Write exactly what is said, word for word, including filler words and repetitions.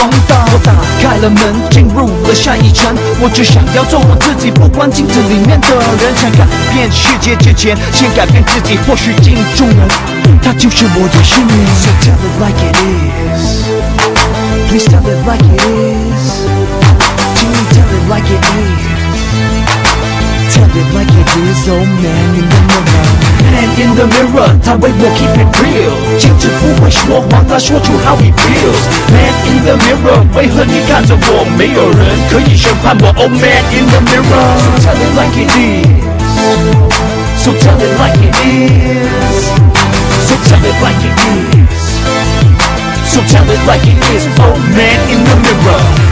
风大。我打开了门，进入了下一层。我只想要做我自己，不管镜子里面的人。想改变世界之前，先改变自己。或许镜中人，他就是我的信念。So tell it like it is. Please tell it like it is. Can you tell it like it is? Tell it like it is, oh man in the mirror. Man in the mirror, 他为我 keep it real， 镜子不会说谎，他说出 how he feels。 Man in the mirror， 为何你看着我，没有人可以审判我。Oh man in the mirror， So tell it like it is. So tell it like it is. So tell it like it is. So tell it like it is, oh man in the mirror.